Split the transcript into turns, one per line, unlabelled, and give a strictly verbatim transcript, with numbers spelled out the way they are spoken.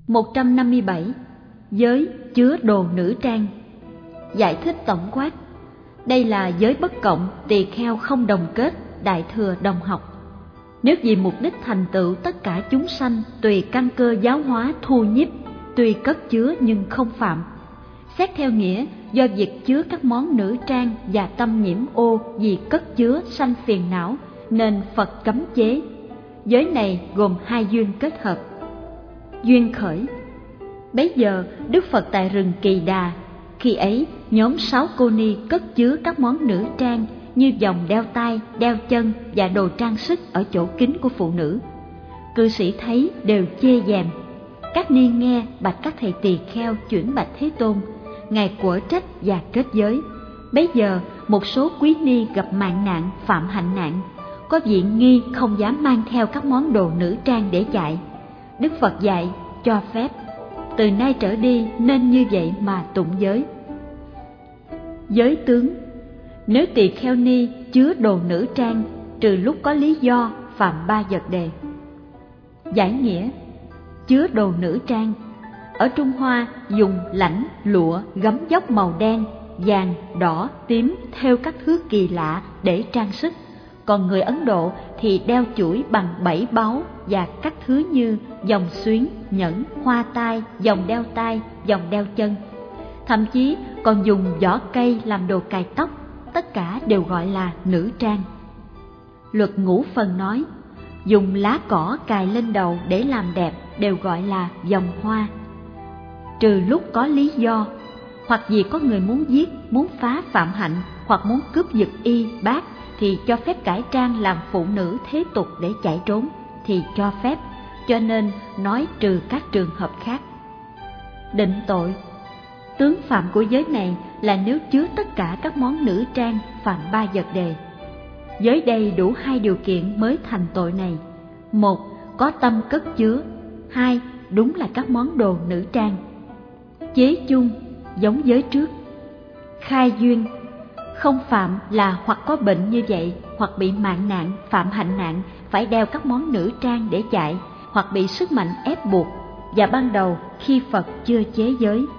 một trăm năm mươi bảy. Giới chứa đồ nữ trang. Giải thích tổng quát. Đây là giới bất cộng, tỳ kheo không đồng kết, đại thừa đồng học. Nếu vì mục đích thành tựu tất cả chúng sanh, tùy căn cơ giáo hóa thu nhiếp, tuy cất chứa nhưng không phạm. Xét theo nghĩa, do việc chứa các món nữ trang và tâm nhiễm ô vì cất chứa sanh phiền não, nên Phật cấm chế. Giới này gồm hai duyên kết hợp. Duyên khởi. Bấy giờ Đức Phật tại rừng Kỳ Đà, khi ấy nhóm sáu cô ni cất chứa các món nữ trang như vòng đeo tay, đeo chân và đồ trang sức ở chỗ kín của phụ nữ. Cư sĩ thấy đều chê dèm. Các ni nghe bạch các thầy tỳ kheo chuyển bạch Thế Tôn, ngài quở trách và kết giới. Bấy giờ một số quý ni gặp mạng nạn, phạm hạnh nạn, có vị nghi không dám mang theo các món đồ nữ trang để chạy. Đức Phật dạy cho phép, từ nay trở đi nên như vậy mà tụng giới. Giới tướng. Nếu tỳ kheo ni chứa đồ nữ trang, trừ lúc có lý do, phạm ba vật đề. Giải nghĩa. Chứa đồ nữ trang. Ở Trung Hoa dùng lãnh, lụa, gấm vóc màu đen, vàng, đỏ, tím thêu các thứ kỳ lạ để trang sức. Còn người Ấn Độ thì đeo chuỗi bằng bảy báu và các thứ như vòng xuyến, nhẫn, hoa tai, vòng đeo tai, vòng đeo chân. Thậm chí còn dùng vỏ cây làm đồ cài tóc, tất cả đều gọi là nữ trang. Luật ngũ phần nói, dùng lá cỏ cài lên đầu để làm đẹp đều gọi là vòng hoa. Trừ lúc có lý do, hoặc vì có người muốn giết, muốn phá phạm hạnh, hoặc muốn cướp giật y, bát, thì cho phép cải trang làm phụ nữ thế tục để chạy trốn, thì cho phép, cho nên nói trừ các trường hợp khác. Định tội. Tướng phạm của giới này là nếu chứa tất cả các món nữ trang, phạm ba vật đề. Giới đây đủ hai điều kiện mới thành tội này. Một, có tâm cất chứa. Hai, đúng là các món đồ nữ trang. Chế chung, giống giới trước. Khai duyên. Không phạm là hoặc có bệnh như vậy, hoặc bị mạng nạn, phạm hạnh nạn, phải đeo các món nữ trang để chạy, hoặc bị sức mạnh ép buộc, và ban đầu khi Phật chưa chế giới.